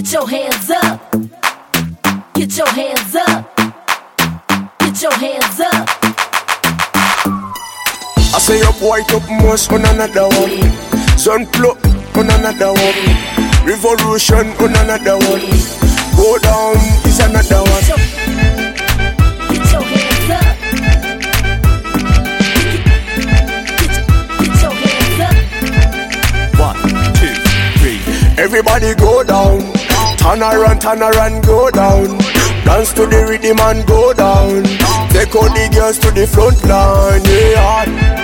Get your hands up. Get your hands up. Get your hands up. I say up white up most on another one. Sun plug on another one. Revolution on another one. Go down is another one. Get your hands up. Get your hands up. 1, 2, 3. Everybody go down. Turn around, go down. Dance to the rhythm and go down. Take all the girls to the front line, yeah.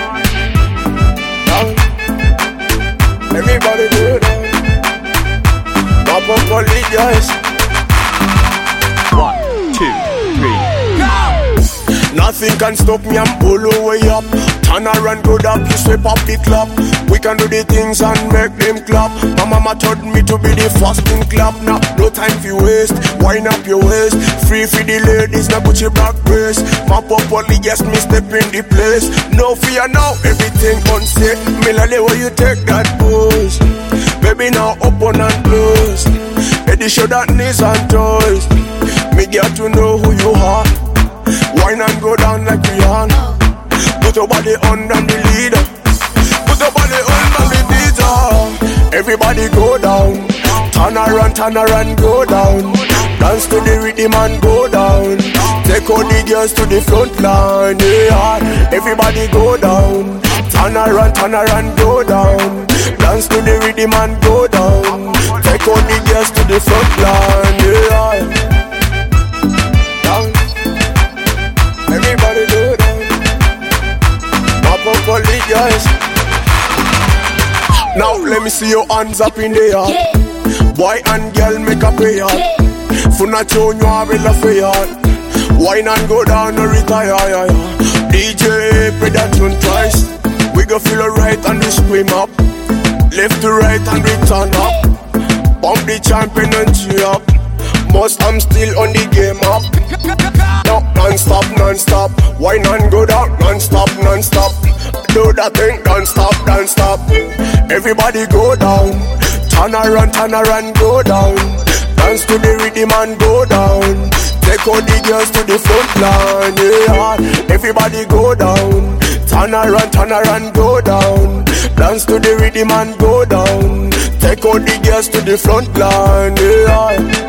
Down. Everybody go down. Pop up all the girls. 1, 2, 3. Nothing can stop me, I'm all the way up. Turn around, go up, you sweep up the club. We can do the things and make them clap. My mama told me to be the first in clap. Now, no time for waste, wind up your waist. Free for the ladies, now put your back brace. Mop up all the yes, me step in the place. No fear now, everything unsafe. Melody, where you take that pose. Baby, now open and close. Eddie show that knees and toes. Me get to know who you are. Wine and go down like Rihanna. Put your body on and the leader. Put your body on and the beater. Everybody go down. Turn around, go down. Dance to the rhythm and go down. Take all the girls to the front line, yeah. Everybody go down. Turn around, go down. Dance to the rhythm and go down. Take all the girls to the front line, yeah. Everybody go down. Pop up all the guys. Now let me see your hands up in the air. Yeah. Boy and girl make a prayer. Yeah. Funa tune you have a fair. Wine and go down and retire. Yeah, yeah. DJ play that tune twice. We go feel alright and we scream up. Left to right and we turn up. Bump the champion and cheer up. Most I'm still on the game up. No, non-stop. Wine and go down, non-stop. Do that thing, don't stop. Everybody go down. Turn around, go down. Dance to the rhythm and go down. Take all the girls to the front line, yeah. Everybody go down. Turn around, go down. Dance to the rhythm and go down. Take all the girls to the front line, yeah.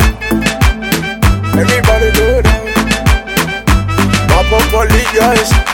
Everybody go down. Pop up all the guys.